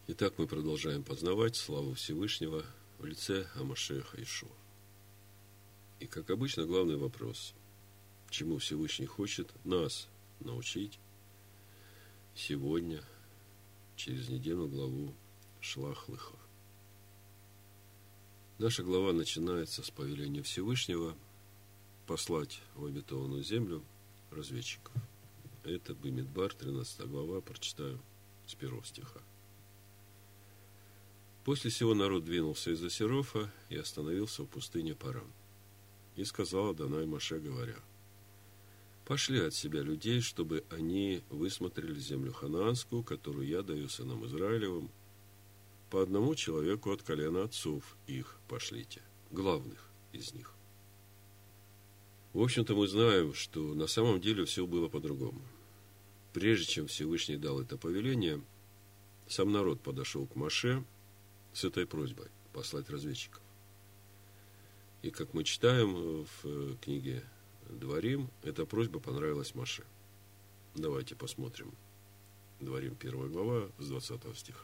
Итак, мы продолжаем познавать славу Всевышнего в лице ха-Машиаха Иешуа. И, как обычно, главный вопрос: чему Всевышний хочет нас научить сегодня, через недельную главу Шлах Леха. Наша глава начинается с повеления Всевышнего послать в обетованную землю разведчиков. Это Бамидбар, 13 глава, прочитаю с 1 стиха. После сего народ двинулся из Асерофа и остановился в пустыне Паран. И сказал Адонай Моше, говоря: «Пошли от себя людей, чтобы они высмотрели землю ханаанскую, которую я даю сынам Израилевым. По одному человеку от колена отцов их пошлите, главных из них». В общем-то, мы знаем, что на самом деле все было по-другому. Прежде чем Всевышний дал это повеление, сам народ подошел к Моше с этой просьбой послать разведчиков. И, как мы читаем в книге Дворим, эта просьба понравилась Моше. Давайте посмотрим. Дворим, 1 глава, с 20 стиха.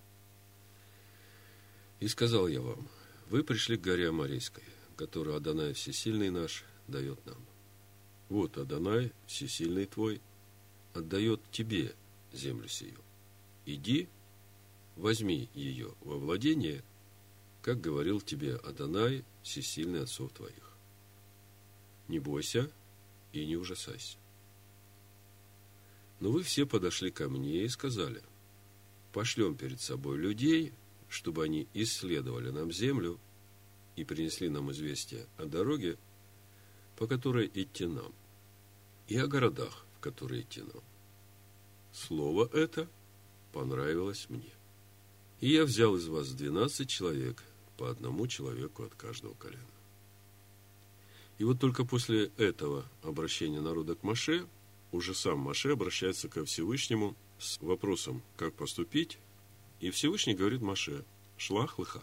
«И сказал я вам: вы пришли к горе Аморейской, которую Адонай Всесильный наш дает нам. Вот Адонай, Всесильный твой, отдает тебе землю сию. Иди, возьми ее во владение, как говорил тебе Адонай, Всесильный отцов твоих. Не бойся и не ужасайся. Но вы все подошли ко мне и сказали: пошлем перед собой людей, чтобы они исследовали нам землю и принесли нам известие о дороге, по которой идти нам, и о городах, в которые идти нам. Слово это понравилось мне. И я взял из вас 12 человек, по одному человеку от каждого колена». И вот только после этого обращения народа к Моше, уже сам Моше обращается ко Всевышнему с вопросом, как поступить, и Всевышний говорит Моше: «Шлах Леха».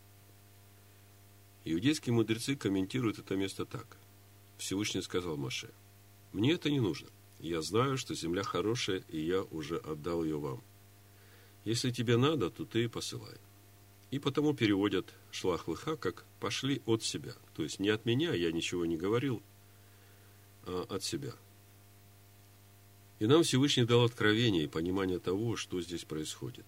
Иудейские мудрецы комментируют это место так. Всевышний сказал Моше: «Мне это не нужно. Я знаю, что земля хорошая, и я уже отдал ее вам. Если тебе надо, то ты и посылай». И потому переводят «шлах леха» как «пошли от себя». То есть не от меня, я ничего не говорил, а от себя. И нам Всевышний дал откровение и понимание того, что здесь происходит.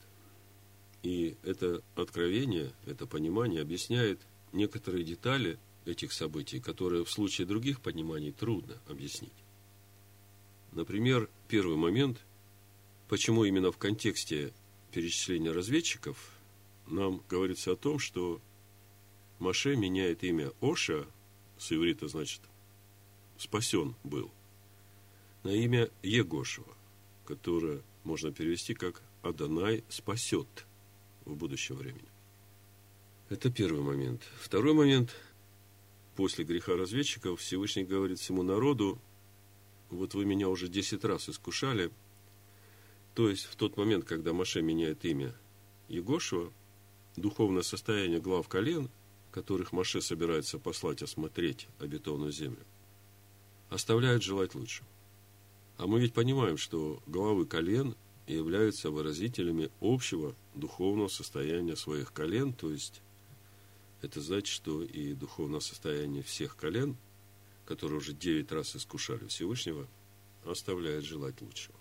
И это откровение, это понимание объясняет некоторые детали этих событий, которые в случае других пониманий трудно объяснить. Например, первый момент, почему именно в контексте перечисления разведчиков нам говорится о том, что Моше меняет имя Оша, с иврита значит «спасен был», на имя Егошева, которое можно перевести как «Адонай спасет» в будущем времени. Это первый момент. Второй момент. После греха разведчиков Всевышний говорит всему народу: вот вы меня уже 10 раз искушали. То есть в тот момент, когда Моше меняет имя Егошева, духовное состояние глав колен, которых Моше собирается послать осмотреть обетованную землю, оставляет желать лучшего. А мы ведь понимаем, что главы колен являются выразителями общего духовного состояния своих колен, то есть это значит, что и духовное состояние всех колен, которые уже 9 раз искушали Всевышнего, оставляет желать лучшего.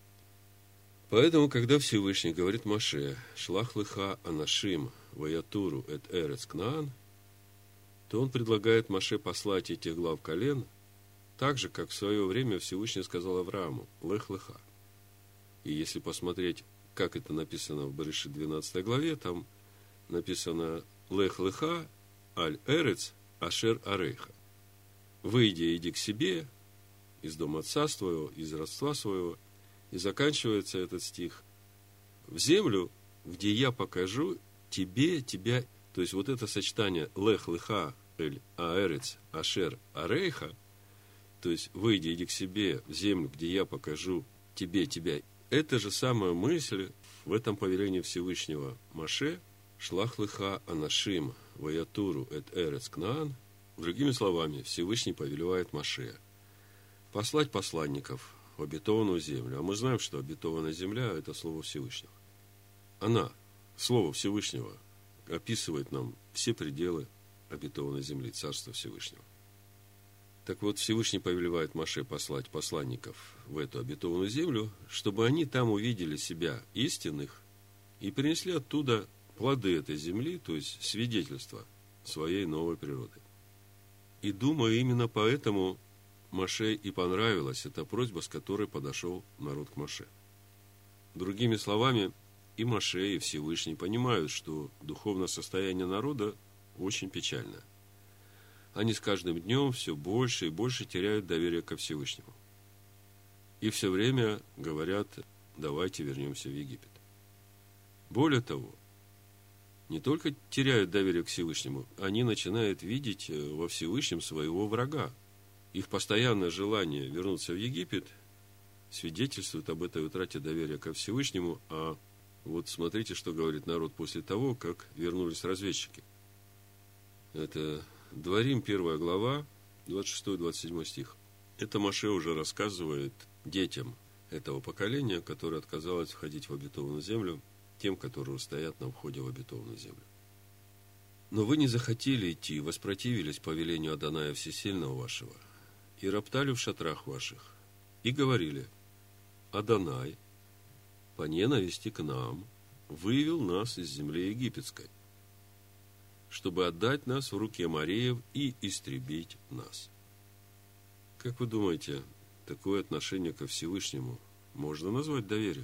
Поэтому, когда Всевышний говорит Моше: «Шлах леха анашим ваятуру эт эрец Кнаан», то он предлагает Моше послать этих глав колен так же, как в свое время Всевышний сказал Аврааму: «Лех леха». И если посмотреть, как это написано в Берешит 12 главе, там написано: «Лех леха аль эрец ашер арейха». «Выйди, иди к себе из дома отца своего, из родства своего». И заканчивается этот стих: «В землю, где я покажу тебе, тебя». То есть вот это сочетание «лех леха эль аэрец ашер арейха», то есть «выйди, иди к себе в землю, где я покажу тебе, тебя». Это же самая мысль в этом повелении Всевышнего Моше: «Шлах леха анашим ваятуру эт эрец Кнаан». Другими словами, Всевышний повелевает Моше послать посланников в обетованную землю. А мы знаем, что обетованная земля – это слово Всевышнего. Она Слово Всевышнего описывает нам все пределы обетованной земли, Царства Всевышнего. Так вот, Всевышний повелевает Моше послать посланников в эту обетованную землю, чтобы они там увидели себя истинных и принесли оттуда плоды этой земли, то есть свидетельство своей новой природы. И думаю, именно поэтому Моше и понравилась эта просьба, с которой подошел народ к Моше. Другими словами, и Моше, и Всевышний понимают, что духовное состояние народа очень печальное. Они с каждым днем все больше и больше теряют доверие ко Всевышнему. И все время говорят: давайте вернемся в Египет. Более того, не только теряют доверие к Всевышнему, они начинают видеть во Всевышнем своего врага. Их постоянное желание вернуться в Египет свидетельствует об этой утрате доверия ко Всевышнему. А вот смотрите, что говорит народ после того, как вернулись разведчики. Это Дворим, 1 глава, 26-27 стих. Это Моше уже рассказывает детям этого поколения, которое отказалось входить в обетованную землю, тем, которые стоят на входе в обетованную землю. Но вы не захотели идти, воспротивились повелению Адоная Всесильного вашего, и роптали в шатрах ваших, и говорили: Адонай, по ненависти к нам, вывел нас из земли египетской, чтобы отдать нас в руки амореев и истребить нас. Как вы думаете, такое отношение ко Всевышнему можно назвать доверием?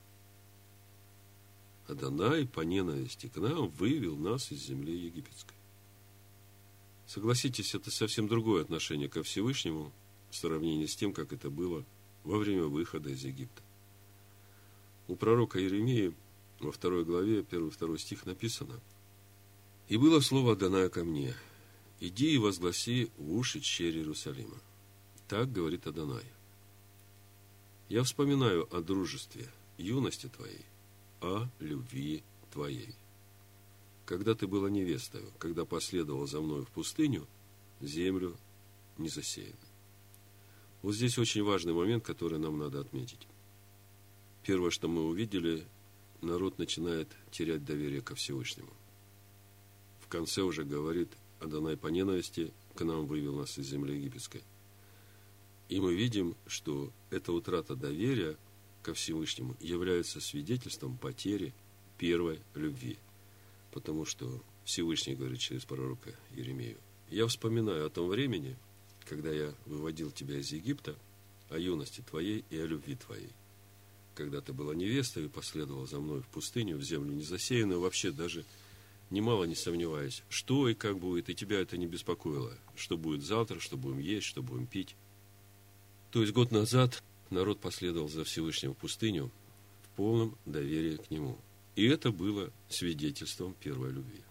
Адонай по ненависти к нам вывел нас из земли египетской. Согласитесь, это совсем другое отношение ко Всевышнему в сравнении с тем, как это было во время выхода из Египта. У пророка Иеремии во 2 главе, 1-2 стих написано: «И было слово Адоная ко мне: иди и возгласи в уши черь Иерусалима. Так говорит Адонай: я вспоминаю о дружестве юности твоей, о любви твоей. Когда ты была невестою, когда последовала за мною в пустыню, землю не засеяна». Вот здесь очень важный момент, который нам надо отметить. Первое, что мы увидели, народ начинает терять доверие ко Всевышнему. В конце уже говорит: Адонай по ненависти к нам вывел нас из земли египетской. И мы видим, что эта утрата доверия ко Всевышнему является свидетельством потери первой любви. Потому что Всевышний говорит через пророка Иеремию: я вспоминаю о том времени, когда я выводил тебя из Египта, о юности твоей и о любви твоей. Когда ты была невестой и последовала за мной в пустыню, в землю незасеянную, вообще даже немало не сомневаясь, что и как будет, и тебя это не беспокоило, что будет завтра, что будем есть, что будем пить. То есть год назад народ последовал за Всевышним в пустыню в полном доверии к нему. И это было свидетельством первой любви.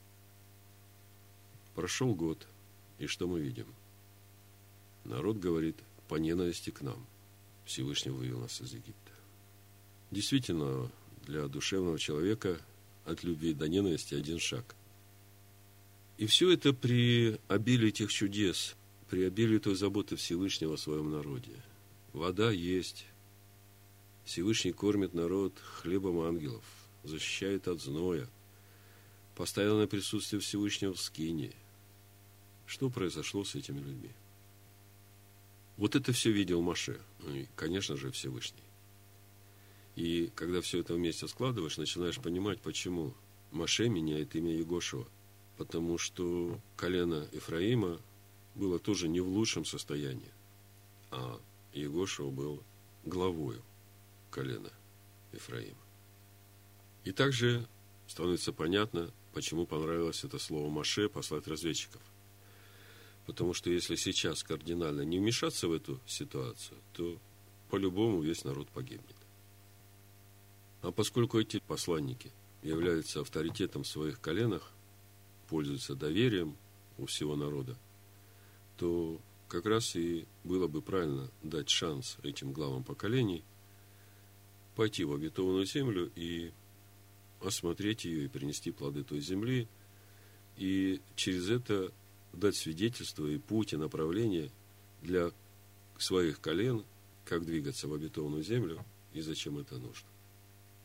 Прошел год, и что мы видим? Народ говорит: по ненависти к нам Всевышний вывел нас из Египта. Действительно, для душевного человека от любви до ненависти один шаг. И все это при обилии тех чудес, при обилии той заботы Всевышнего о своем народе. Вода есть. Всевышний кормит народ хлебом ангелов, защищает от зноя. Постоянное присутствие Всевышнего в скинии. Что произошло с этими людьми? Вот это все видел Моше, и, конечно же, Всевышний. И когда все это вместе складываешь, начинаешь понимать, почему Моше меняет имя Егошуа. Потому что колено Ефраима было тоже не в лучшем состоянии, а Егошуа был главою колена Ефраима. И также становится понятно, почему понравилось это слово Моше послать разведчиков. Потому что если сейчас кардинально не вмешаться в эту ситуацию, то по-любому весь народ погибнет. А поскольку эти посланники являются авторитетом в своих коленах, пользуются доверием у всего народа, то как раз и было бы правильно дать шанс этим главам поколений пойти в обетованную землю и осмотреть ее и принести плоды той земли, и через это дать свидетельство и путь, и направление для своих колен, как двигаться в обетованную землю и зачем это нужно.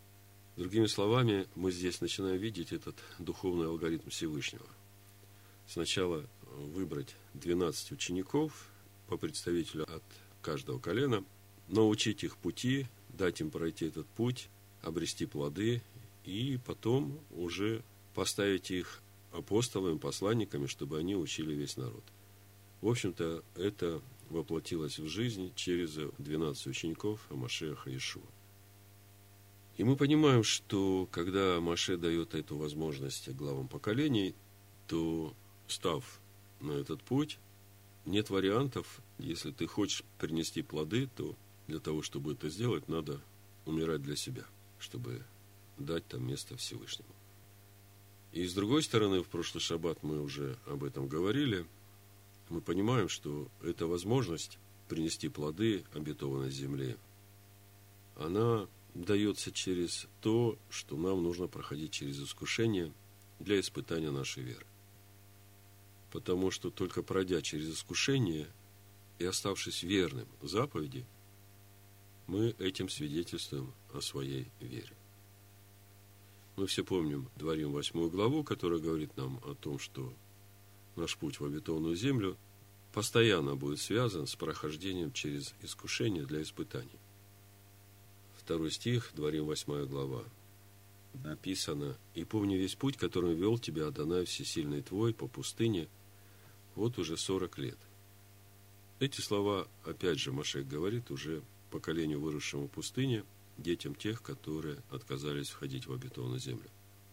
Другими словами, мы здесь начинаем видеть этот духовный алгоритм Всевышнего. Сначала выбрать 12 учеников по представителю от каждого колена, научить их пути, дать им пройти этот путь, обрести плоды, и потом уже поставить их апостолами, посланниками, чтобы они учили весь народ. В общем-то, это воплотилось в жизнь через 12 учеников Машиаха Иешуа. И мы понимаем, что когда Моше дает эту возможность главам поколений, то, став на этот путь, нет вариантов. Если ты хочешь принести плоды, то для того, чтобы это сделать, надо умирать для себя, чтобы дать там место Всевышнему. И с другой стороны, в прошлый шаббат мы уже об этом говорили, мы понимаем, что эта возможность принести плоды обетованной земле, она дается через то, что нам нужно проходить через искушение для испытания нашей веры. Потому что только пройдя через искушение и оставшись верным заповеди, мы этим свидетельствуем о своей вере. Мы все помним Дворим 8 главу, которая говорит нам о том, что наш путь в обетованную землю постоянно будет связан с прохождением через искушение для испытаний. 2 стих, Дворим 8 глава. Написано: «И помни весь путь, которым вел тебя Адонай Всесильный твой по пустыне, вот уже 40 лет». Эти слова, опять же, Моше говорит уже поколению, выросшему в пустыне, детям тех, которые отказались входить в обетованную землю.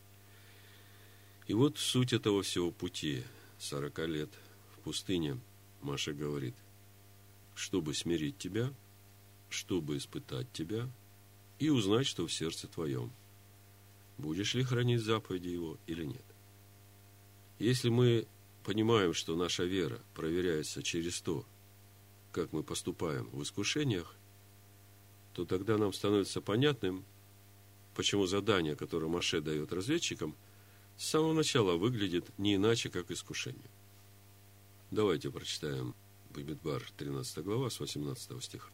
И вот суть этого всего пути, 40 лет в пустыне, Моше говорит: чтобы смирить тебя, чтобы испытать тебя и узнать, что в сердце твоем, будешь ли хранить заповеди его или нет. Если мы понимаем, что наша вера проверяется через то, как мы поступаем в искушениях, то тогда нам становится понятным, почему задание, которое Моше дает разведчикам, с самого начала выглядит не иначе, как искушение. Давайте прочитаем Бамидбар, 13 глава, с 18 стиха.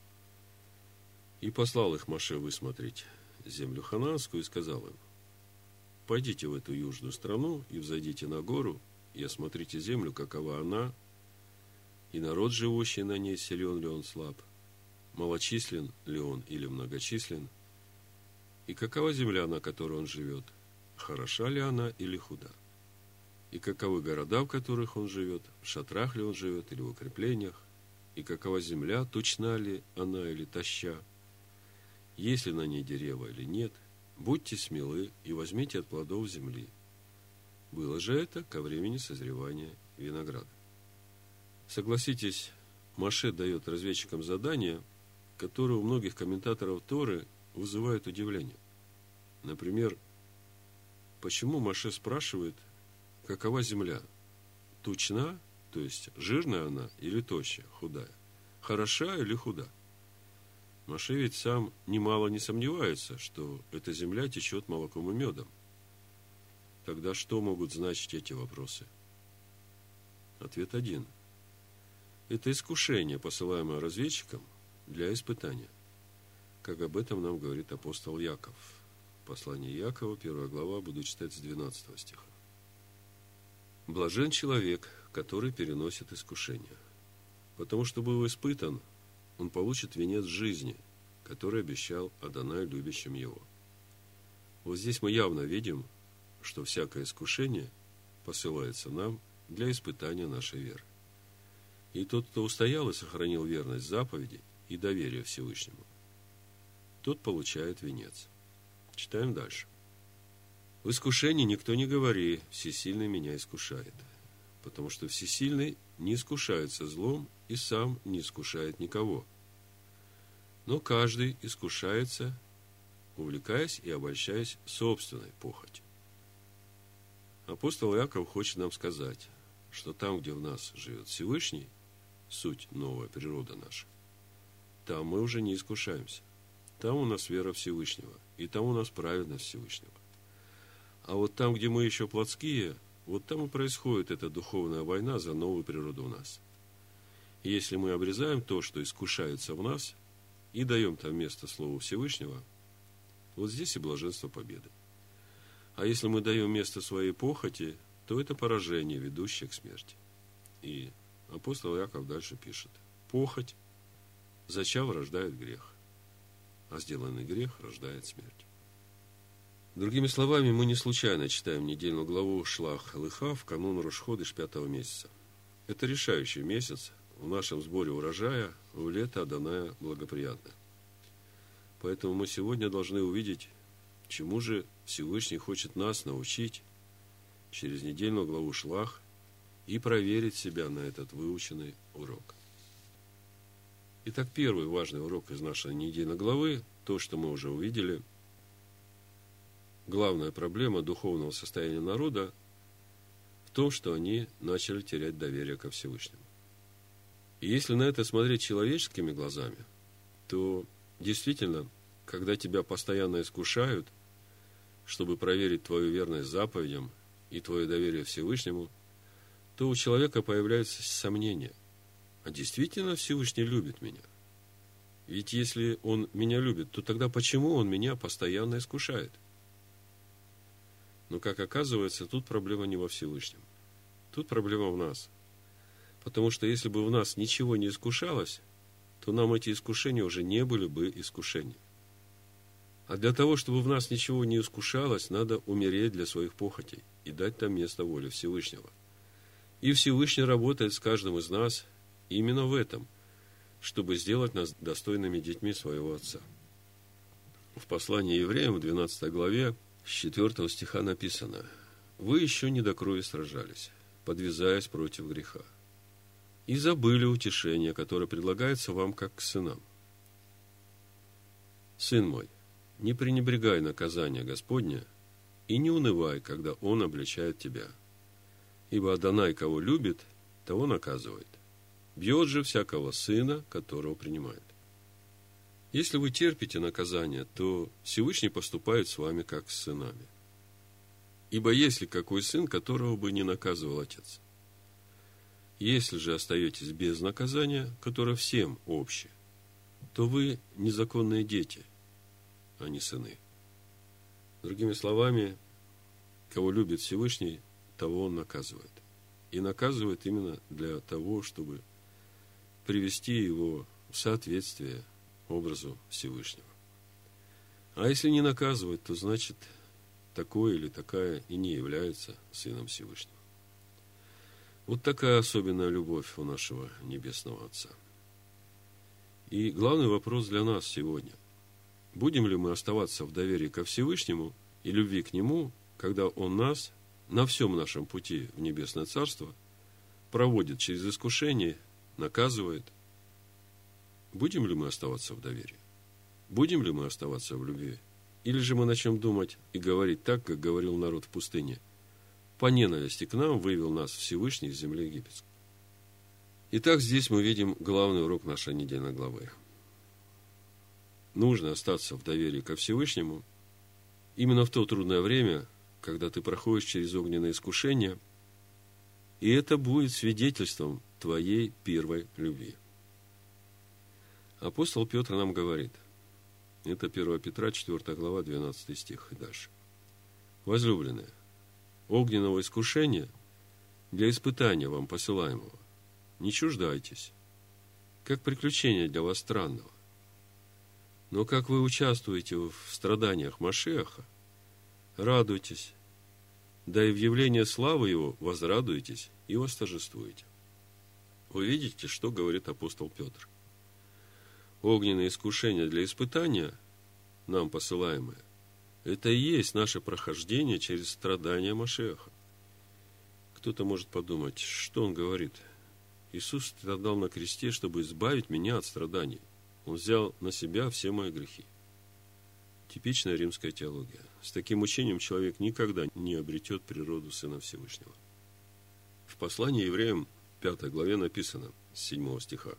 «И послал их Моше высмотреть землю ханаанскую, и сказал им: пойдите в эту южную страну, и взойдите на гору, и осмотрите землю, какова она, и народ, живущий на ней, силен ли он, слаб, малочислен ли он или многочислен, и какова земля, на которой он живет, хороша ли она или худа, и каковы города, в которых он живет, в шатрах ли он живет или в укреплениях, и какова земля, тучна ли она или тоща, есть ли на ней дерева или нет, будьте смелы и возьмите от плодов земли. Было же это ко времени созревания винограда». Согласитесь, Моше дает разведчикам задание, которое у многих комментаторов Торы вызывает удивление. Например, почему Моше спрашивает, какова земля? Тучна, то есть жирная она или тощая, худая? Хороша или худа? Моше ведь сам немало не сомневается, что эта земля течет молоком и медом. Тогда что могут значить эти вопросы? Ответ один. Это искушение, посылаемое разведчикам для испытания, как об этом нам говорит апостол Яков. Послание Якова, 1 глава, буду читать с 12 стиха. «Блажен человек, который переносит искушение, потому что, был испытан, он получит венец жизни, который обещал Адонай любящим его». Вот здесь мы явно видим, что всякое искушение посылается нам для испытания нашей веры. И тот, кто устоял и сохранил верность заповеди и доверие Всевышнему, тот получает венец. Читаем дальше. «В искушении никто не говори: всесильный меня искушает, потому что всесильный не искушается злом и сам не искушает никого. Но каждый искушается, увлекаясь и обольщаясь собственной похотью». Апостол Иаков хочет нам сказать, что там, где в нас живет Всевышний, суть новая природа наша, там мы уже не искушаемся. Там у нас вера Всевышнего, и там у нас праведность Всевышнего. А вот там, где мы еще плотские, вот там и происходит эта духовная война за новую природу в нас. И если мы обрезаем то, что искушается в нас, и даем там место Слову Всевышнего, Вот здесь и блаженство победы. А если мы даем место своей похоти, то это поражение, ведущее к смерти. И апостол Иаков дальше пишет: похоть, зачав, рождает грех, а сделанный грех рождает смерть. Другими словами, мы не случайно читаем недельную главу Шлах Лыха в канун Рош-ходеш 5-го месяца. Это решающий месяц в нашем сборе урожая, в лето Адоная благоприятное. Поэтому мы сегодня должны увидеть, чему же Всевышний хочет нас научить через недельную главу Шлах и проверить себя на этот выученный урок. Итак, первый важный урок из нашей недельной главы, то, что мы уже увидели, главная проблема духовного состояния народа в том, что они начали терять доверие ко Всевышнему. И если на это смотреть человеческими глазами, то действительно, когда тебя постоянно искушают, чтобы проверить твою верность заповедям и твое доверие Всевышнему, то у человека появляются сомнения. А действительно Всевышний любит меня? Ведь если Он меня любит, то тогда почему Он меня постоянно искушает? Но, как оказывается, тут проблема не во Всевышнем. Тут проблема в нас. Потому что если бы в нас ничего не искушалось, то нам эти искушения уже не были бы искушения. А для того, чтобы в нас ничего не искушалось, надо умереть для своих похотей и дать там место воле Всевышнего. И Всевышний работает с каждым из нас именно в этом, чтобы сделать нас достойными детьми своего Отца. В послании Евреям, в 12 главе, с 4 стиха написано: «Вы еще не до крови сражались, подвязаясь против греха, и забыли утешение, которое предлагается вам как к сынам. Сын мой, не пренебрегай наказания Господня и не унывай, когда Он обличает тебя. Ибо Адонай, кого любит, того наказывает. Бьет же всякого сына, которого принимает». Если вы терпите наказание, то Всевышний поступает с вами как с сынами. Ибо есть ли какой сын, которого бы не наказывал отец? Если же остаетесь без наказания, которое всем общее, то вы незаконные дети, а не сыны. Другими словами, кого любит Всевышний, того Он наказывает. И наказывает именно для того, чтобы привести его в соответствие образу Всевышнего. А если не наказывает, то значит, такой или такая и не является сыном Всевышнего. Вот такая особенная любовь у нашего Небесного Отца. И главный вопрос для нас сегодня: будем ли мы оставаться в доверии ко Всевышнему и любви к Нему, когда Он нас на всем нашем пути в Небесное Царство проводит через искушение, наказывает? Будем ли мы оставаться в доверии? Будем ли мы оставаться в любви? Или же мы начнем думать и говорить так, как говорил народ в пустыне: по ненависти к нам вывел нас Всевышний из земли египетской. Итак, здесь мы видим главный урок нашей недельной главы. Нужно остаться в доверии ко Всевышнему именно в то трудное время, когда ты проходишь через огненное искушение, и это будет свидетельством твоей первой любви. Апостол Петр нам говорит, это 1 Петра, 4 глава, 12 стих и дальше: возлюбленные, огненного искушения для испытания вам посылаемого не чуждайтесь, как приключение для вас странного. Но как вы участвуете в страданиях Машиаха, радуйтесь, да и в явлении славы Его возрадуйтесь и восторжествуете. Вы видите, что говорит апостол Петр? Огненные искушения для испытания, нам посылаемые, это и есть наше прохождение через страдания Машиаха. Кто-то может подумать, что он говорит? Иисус страдал на кресте, чтобы избавить меня от страданий. Он взял на себя все мои грехи. Типичная римская теология. С таким учением человек никогда не обретет природу Сына Всевышнего. В послании Евреям 5 главе написано с 7 стиха: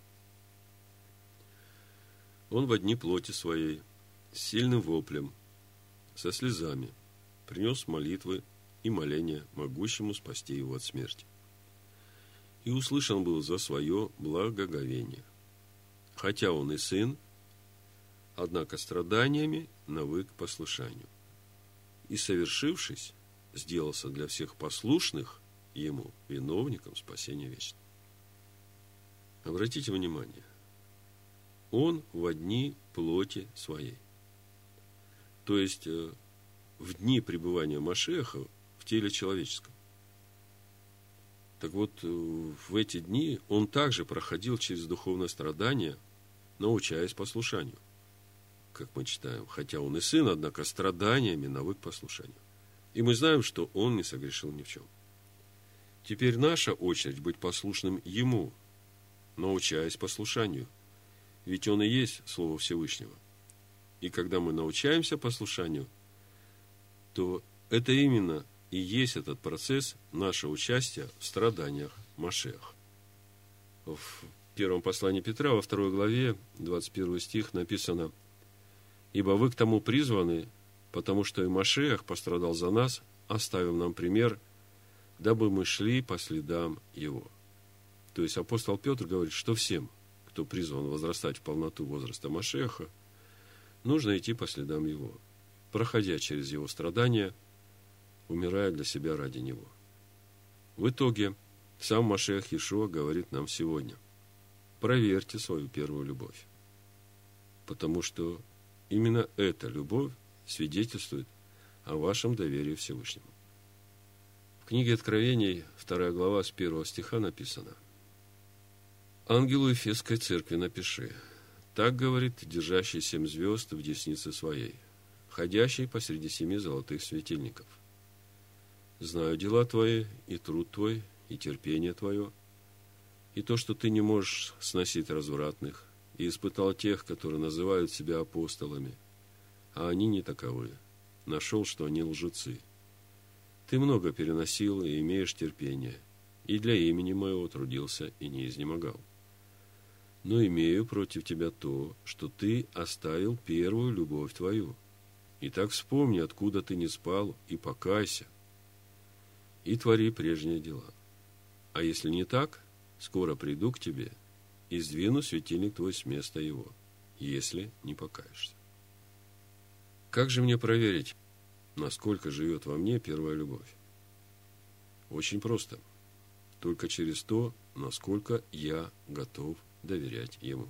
Он во дни плоти своей, с сильным воплем, со слезами, принес молитвы и моления, могущему спасти его от смерти. И услышан был за свое благоговение. Хотя он и сын, однако страданиями навык к послушанию. И, совершившись, сделался для всех послушных ему виновником спасения вечного. Обратите внимание, он во дни плоти своей. То есть, в дни пребывания Машиаха в теле человеческом. Так вот, в эти дни он также проходил через духовное страдание, научаясь послушанию. Как мы читаем, хотя он и сын, однако страданиями навык к послушанию. И мы знаем, что он не согрешил ни в чем. Теперь наша очередь быть послушным ему, научаясь послушанию. Ведь он и есть Слово Всевышнего. И когда мы научаемся послушанию, то это именно и есть этот процесс нашего участия в страданиях Машиаха. В первом послании Петра, во 2 главе, 21 стих написано: «Ибо вы к тому призваны, потому что и Машиах пострадал за нас, оставив нам пример, дабы мы шли по следам его». То есть апостол Петр говорит, что всем, кто призван возрастать в полноту возраста Машиаха, нужно идти по следам его, проходя через его страдания, умирая для себя ради него. В итоге, сам Машиах Иешуа говорит нам сегодня: проверьте свою первую любовь. Потому что именно эта любовь свидетельствует о вашем доверии Всевышнему. В книге Откровений, 2 глава, с 1 стиха написано: «Ангелу Ефесской церкви напиши: так говорит держащий 7 звезд в деснице своей, ходящий посреди 7 золотых светильников. Знаю дела твои, и труд твой, и терпение твое, и то, что ты не можешь сносить развратных, и испытал тех, которые называют себя апостолами, а они не таковы. Нашел, что они лжецы. Ты много переносил и имеешь терпение, и для имени моего трудился и не изнемогал. Но имею против тебя то, что ты оставил первую любовь твою. Итак, вспомни, откуда ты не спал, и покайся, и твори прежние дела. А если не так, скоро приду к тебе и сдвину светильник твой с места его, если не покаешься». Как же мне проверить, насколько живет во мне первая любовь? Очень просто. Только через то, насколько я готов доверять ему.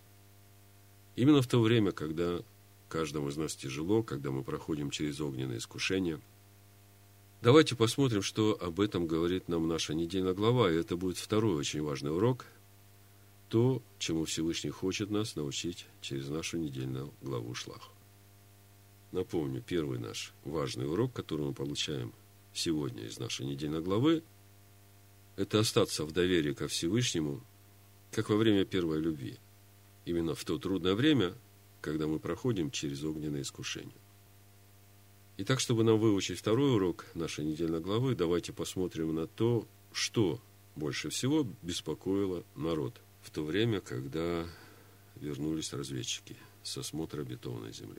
Именно в то время, когда каждому из нас тяжело, когда мы проходим через огненные искушения, давайте посмотрим, что об этом говорит нам наша недельная глава, и это будет второй очень важный урок, то, чему Всевышний хочет нас научить через нашу недельную главу Шлах. Напомню, первый наш важный урок, который мы получаем сегодня из нашей недельной главы, это остаться в доверии ко Всевышнему, как во время первой любви, именно в то трудное время, когда мы проходим через огненные искушения. Итак, чтобы нам выучить второй урок нашей недельной главы, давайте посмотрим на то, что больше всего беспокоило народ в то время, когда вернулись разведчики с осмотра обетованной земли.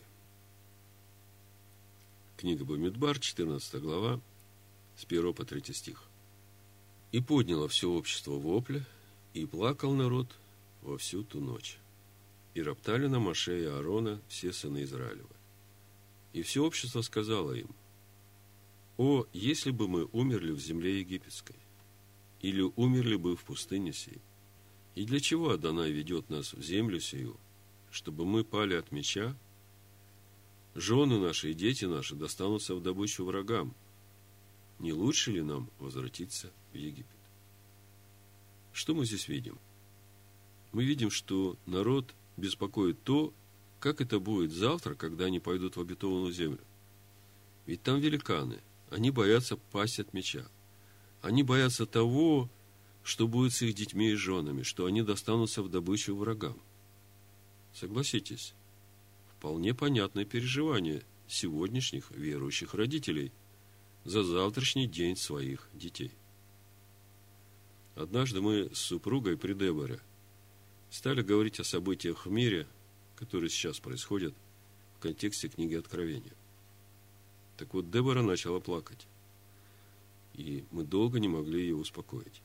Книга Бамидбар, 14 глава, с 1 по 3 стих. «И подняло все общество вопля, и плакал народ во всю ту ночь. И роптали на Моше и Аарона все сыны Израилевы. И все общество сказало им: о, если бы мы умерли в земле египетской, или умерли бы в пустыне сей, и для чего Адонай ведет нас в землю сию, чтобы мы пали от меча? Жены наши и дети наши достанутся в добычу врагам. Не лучше ли нам возвратиться в Египет?» Что мы здесь видим? Мы видим, что народ беспокоит то, как это будет завтра, когда они пойдут в обетованную землю. Ведь там великаны, они боятся пасть от меча. Они боятся того, что будет с их детьми и женами, что они достанутся в добычу врагам. Согласитесь, вполне понятное переживание сегодняшних верующих родителей за завтрашний день своих детей. Однажды мы с супругой при Деборе стали говорить о событиях в мире, которые сейчас происходят в контексте книги Откровения. Так вот, Дебора начала плакать, и мы долго не могли ее успокоить.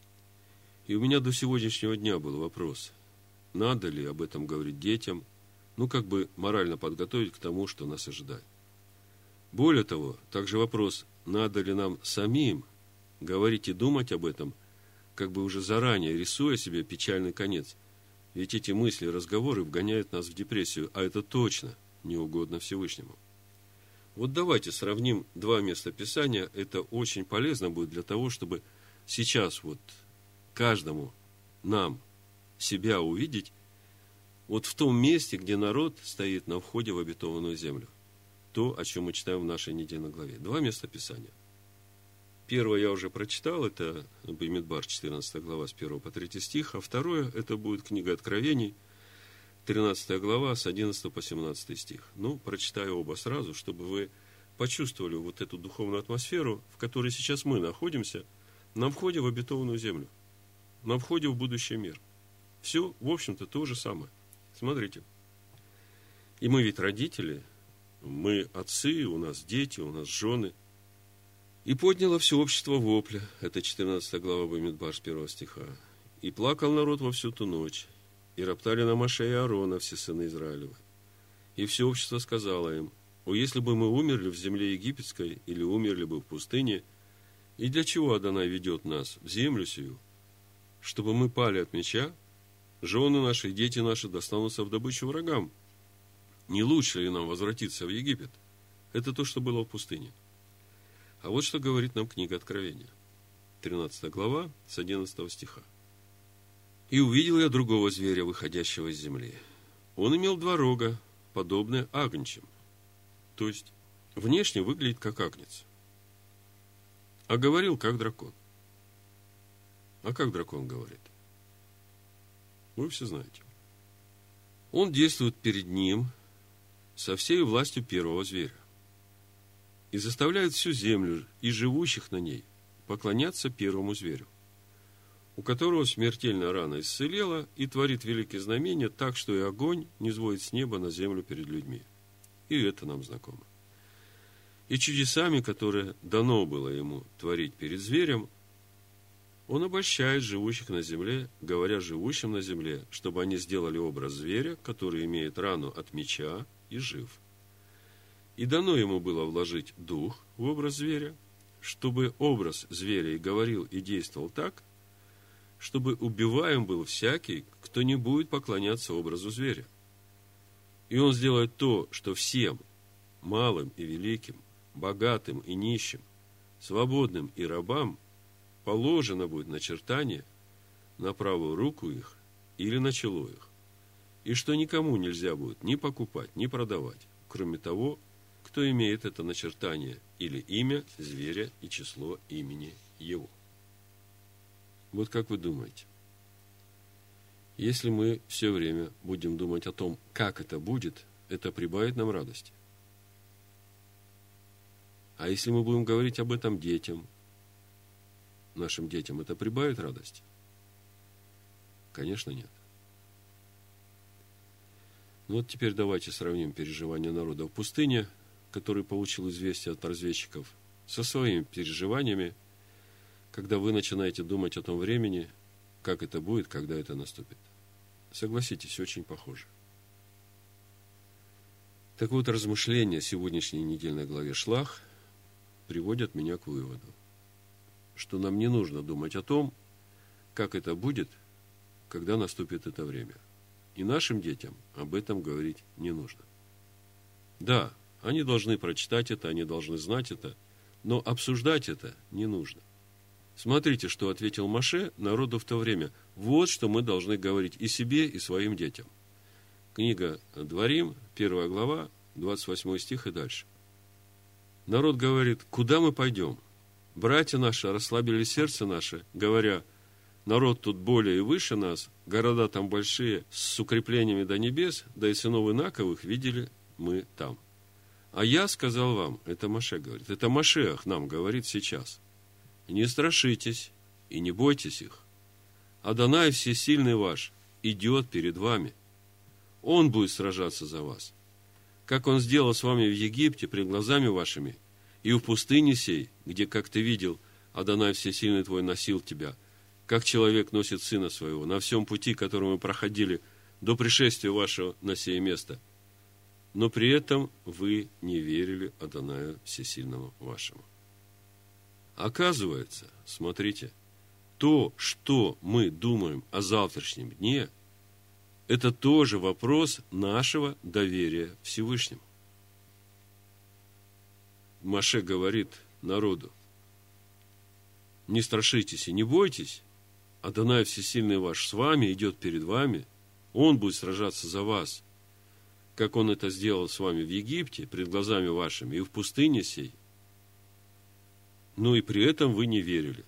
И у меня до сегодняшнего дня был вопрос, надо ли об этом говорить детям, как бы морально подготовить к тому, что нас ожидает. Более того, также вопрос, надо ли нам самим говорить и думать об этом, как бы уже заранее рисуя себе печальный конец. Ведь эти мысли и разговоры вгоняют нас в депрессию, а это точно не угодно Всевышнему. Вот давайте сравним два места Писания. Это очень полезно будет для того, чтобы сейчас вот каждому нам себя увидеть вот в том месте, где народ стоит на входе в обетованную землю. То, о чем мы читаем в нашей недельной главе. Два места Писания. Первое я уже прочитал, это Бамидбар, 14 глава, с 1 по 3 стих, а второе, это будет книга Откровений, 13 глава, с 11 по 17 стих. Прочитаю оба сразу, чтобы вы почувствовали вот эту духовную атмосферу, в которой сейчас мы находимся, на входе в обетованную землю, на входе в будущий мир. Все, в общем-то, то же самое. Смотрите. И мы ведь родители, мы отцы, у нас дети, у нас жены. И подняло все общество вопля. Это 14 глава Бамидбар, с 1 стиха. И плакал народ во всю ту ночь. И роптали на Моше и Аарона все сыны Израилевы. И все общество сказало им: о, если бы мы умерли в земле египетской, или умерли бы в пустыне, и для чего Адонай ведет нас в землю сию? Чтобы мы пали от меча, жены наши и дети наши достанутся в добычу врагам. Не лучше ли нам возвратиться в Египет? Это то, что было в пустыне. А вот что говорит нам книга Откровения. 13 глава, с 11 стиха. «И увидел я другого зверя, выходящего из земли. Он имел два рога, подобные агнчим». То есть, внешне выглядит как агнец. А говорил как дракон. А как дракон говорит? Вы все знаете. Он действует перед ним со всей властью первого зверя и заставляет всю землю и живущих на ней поклоняться первому зверю, у которого смертельная рана исцелела и творит великие знамения так, что и огонь не низводит с неба на землю перед людьми. И это нам знакомо. И чудесами, которые дано было ему творить перед зверем, он обольщает живущих на земле, говоря живущим на земле, чтобы они сделали образ зверя, который имеет рану от меча и жив. И дано ему было вложить дух в образ зверя, чтобы образ зверя и говорил, и действовал так, чтобы убиваем был всякий, кто не будет поклоняться образу зверя. И он сделает то, что всем, малым и великим, богатым и нищим, свободным и рабам, положено будет начертание на правую руку их или на чело их, и что никому нельзя будет ни покупать, ни продавать, кроме того, кто имеет это начертание или имя зверя и число имени его. Вот как вы думаете, если мы все время будем думать о том, как это будет, это прибавит нам радости? А если мы будем говорить об этом детям, нашим детям, это прибавит радости? Конечно, нет. Вот теперь давайте сравним переживания народа в пустыне, который получил известие от разведчиков, со своими переживаниями, когда вы начинаете думать о том времени, как это будет, когда это наступит. Согласитесь, очень похоже. Так вот, размышления сегодняшней недельной главе Шлах приводят меня к выводу, что нам не нужно думать о том, как это будет, когда наступит это время. И нашим детям об этом говорить не нужно. Да, они должны прочитать это, они должны знать это, но обсуждать это не нужно. Смотрите, что ответил Моше народу в то время. Вот что мы должны говорить и себе, и своим детям. Книга Дворим, 1 глава, 28 стих и дальше. Народ говорит: куда мы пойдем? Братья наши расслабили сердце наше, говоря: народ тут более и выше нас, города там большие, с укреплениями до небес, да и сынов Инаковых видели мы там. А я сказал вам, это Моше говорит, это Машиах нам говорит сейчас: не страшитесь и не бойтесь их. Адонай всесильный ваш идет перед вами. Он будет сражаться за вас, как он сделал с вами в Египте пред глазами вашими, и в пустыне сей, где, как ты видел, Адонай всесильный твой носил тебя, как человек носит сына своего, на всем пути, который мы проходили до пришествия вашего на сие место, но при этом вы не верили Адонаю Всесильному вашему. Оказывается, смотрите, то, что мы думаем о завтрашнем дне, это тоже вопрос нашего доверия Всевышнему. Моше говорит народу: не страшитесь и не бойтесь, Адонай Всесильный ваш с вами, идет перед вами, Он будет сражаться за вас, как Он это сделал с вами в Египте, пред глазами вашими, и в пустыне сей. Но и при этом вы не верили.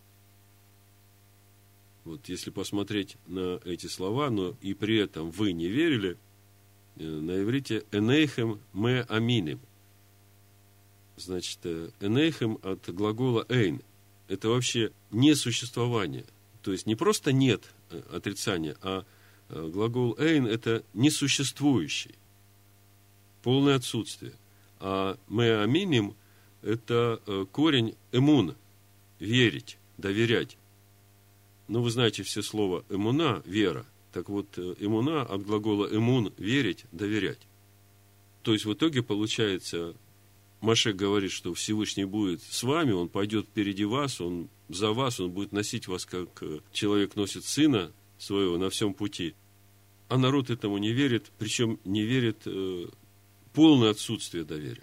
Вот если посмотреть на эти слова, но и при этом вы не верили, на иврите «энейхем ме аминим». Значит, «энейхем» от глагола «эйн». Это вообще несуществование. То есть не просто нет отрицания, а глагол «эйн» – это несуществующий. Полное отсутствие. А «ме аминим» – это корень «эмун» – верить, доверять. Ну, вы знаете все слова «эмуна» – вера. Так вот, «эмуна» от глагола «эмун» – верить, доверять. То есть, в итоге, получается, Моше говорит, что Всевышний будет с вами, Он пойдет впереди вас, Он за вас, Он будет носить вас, как человек носит сына своего на всем пути. А народ этому не верит, причем не верит полное отсутствие доверия.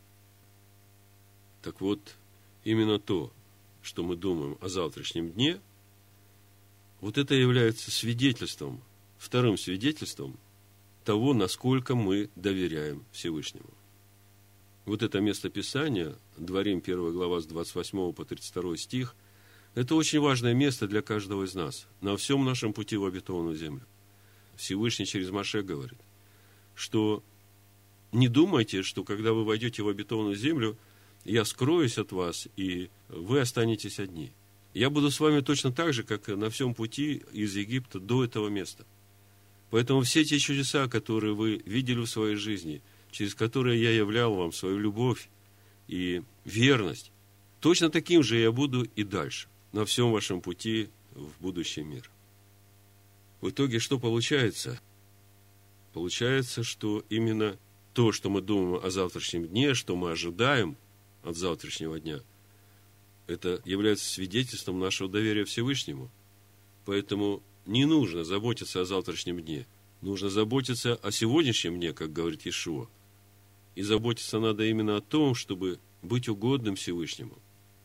Так вот, именно то, что мы думаем о завтрашнем дне, вот это является свидетельством, вторым свидетельством того, насколько мы доверяем Всевышнему. Вот это место Писания, Дворим 1 глава с 28 по 32 стих, это очень важное место для каждого из нас на всем нашем пути в обетованную землю. Всевышний через Моше говорит, что не думайте, что когда вы войдете в обетованную землю, я скроюсь от вас, и вы останетесь одни. Я буду с вами точно так же, как на всем пути из Египта до этого места. Поэтому все те чудеса, которые вы видели в своей жизни, через которые я являл вам свою любовь и верность, точно таким же я буду и дальше, на всем вашем пути в будущий мир. В итоге что получается? Получается, что именно то, что мы думаем о завтрашнем дне, что мы ожидаем от завтрашнего дня, это является свидетельством нашего доверия Всевышнему. Поэтому не нужно заботиться о завтрашнем дне. Нужно заботиться о сегодняшнем дне, как говорит Иешуа. И заботиться надо именно о том, чтобы быть угодным Всевышнему.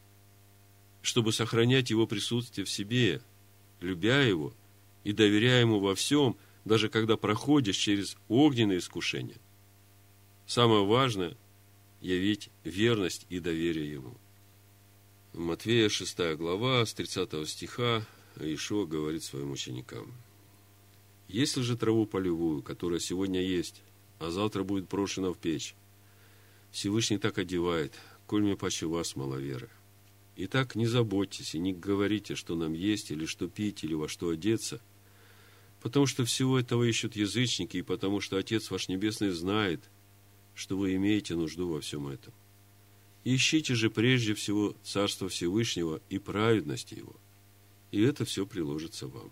Чтобы сохранять Его присутствие в себе, любя Его и доверяя Ему во всем, даже когда проходишь через огненные искушения. Самое важное – явить верность и доверие Ему. Матфея 6 глава, с 30 стиха, Иешуа говорит своим ученикам: «Если же траву полевую, которая сегодня есть, а завтра будет брошена в печь, Всевышний так одевает, коль мне паче вас маловеры. Итак, не заботьтесь и не говорите, что нам есть, или что пить, или во что одеться, потому что всего этого ищут язычники, и потому что Отец ваш Небесный знает, что вы имеете нужду во всем этом. Ищите же прежде всего Царство Всевышнего и праведности Его, и это все приложится вам.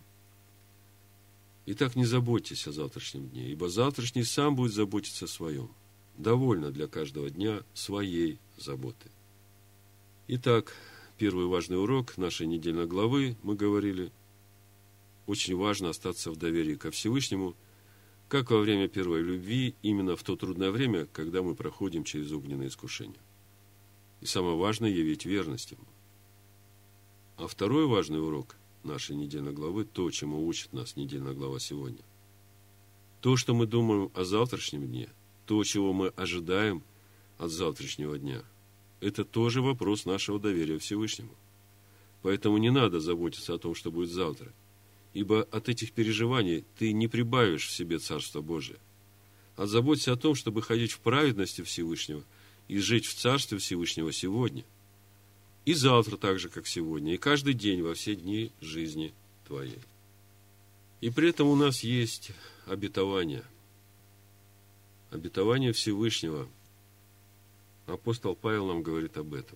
Итак, не заботьтесь о завтрашнем дне, ибо завтрашний сам будет заботиться о своем. Довольно для каждого дня своей заботы». Итак, первый важный урок нашей недельной главы, мы говорили, очень важно остаться в доверии ко Всевышнему, как во время первой любви, именно в то трудное время, когда мы проходим через огненные искушения. И самое важное – явить верность Ему. А второй важный урок нашей недельной главы, то, чему учит нас недельная глава сегодня. То, что мы думаем о завтрашнем дне, то, чего мы ожидаем от завтрашнего дня, это тоже вопрос нашего доверия Всевышнему. Поэтому не надо заботиться о том, что будет завтра, ибо от этих переживаний ты не прибавишь в себе Царство Божие. А заботься о том, чтобы ходить в праведности Всевышнего и жить в Царстве Всевышнего сегодня. И завтра так же, как сегодня, и каждый день во все дни жизни твоей. И при этом у нас есть обетование. Обетование Всевышнего. Апостол Павел нам говорит об этом.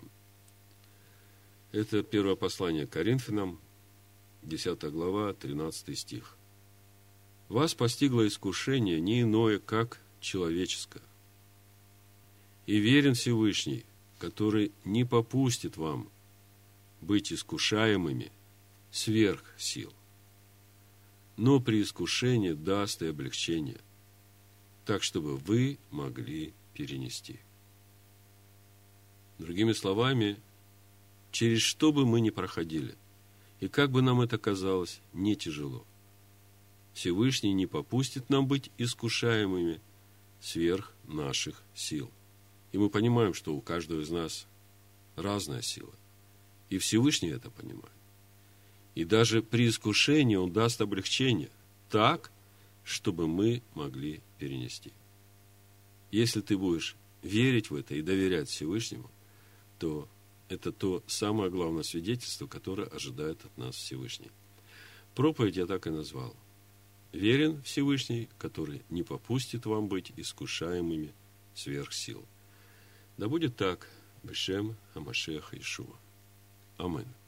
Это первое послание к Коринфянам, 10 глава, 13 стих. «Вас постигло искушение не иное, как человеческое. И верен Всевышний, который не попустит вам быть искушаемыми сверх сил, но при искушении даст и облегчение, так, чтобы вы могли перенести. Другими словами, через что бы мы ни проходили, и как бы нам это казалось, не тяжело, Всевышний не попустит нам быть искушаемыми сверх наших сил. И мы понимаем, что у каждого из нас разная сила. И Всевышний это понимает. И даже при искушении Он даст облегчение так, чтобы мы могли перенести. Если ты будешь верить в это и доверять Всевышнему, то это то самое главное свидетельство, которое ожидает от нас Всевышний. Проповедь я так и назвал. Верен Всевышний, который не попустит вам быть искушаемыми сверх сил. Да будет так, Бешем Амашеха Иешуа. Амин.